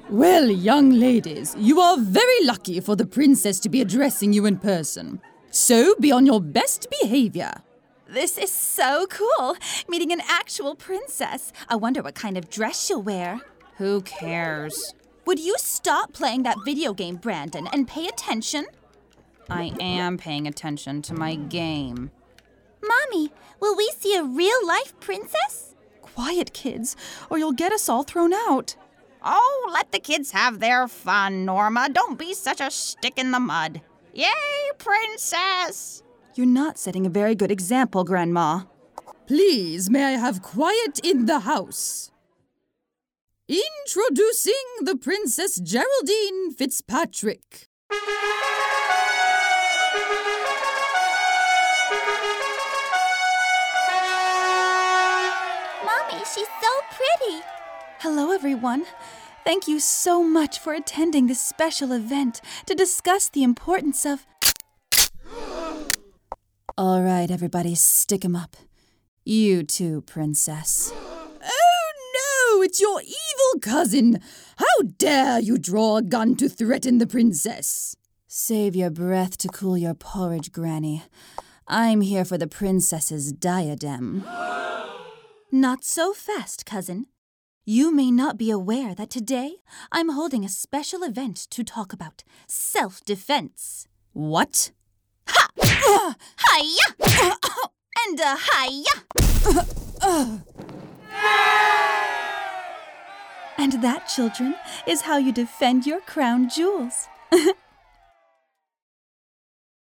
Well, young ladies, you are very lucky for the princess to be addressing you in person. So be on your best behavior. This is so cool, meeting an actual princess. I wonder what kind of dress she'll wear. Who cares? Would you stop playing that video game, Brandon, and pay attention? I am paying attention to my game. Mommy, will we see a real-life princess? Quiet, kids, or you'll get us all thrown out. Oh, let the kids have their fun, Norma. Don't be such a stick in the mud. Yay, princess! You're not setting a very good example, Grandma. Please, may I have quiet in the house? Introducing the Princess Geraldine Fitzpatrick. Mommy, she's so pretty. Hello, everyone. Thank you so much for attending this special event to discuss the importance of... All right, everybody, stick 'em up. You too, Princess. Oh, no, it's your evil cousin. How dare you draw a gun to threaten the princess? Save your breath to cool your porridge, Granny. I'm here for the princess's diadem. Not so fast, cousin. You may not be aware that today I'm holding a special event to talk about self-defense. What? Ha! Hi-ya! And a hi-ya! And that, children, is how you defend your crown jewels.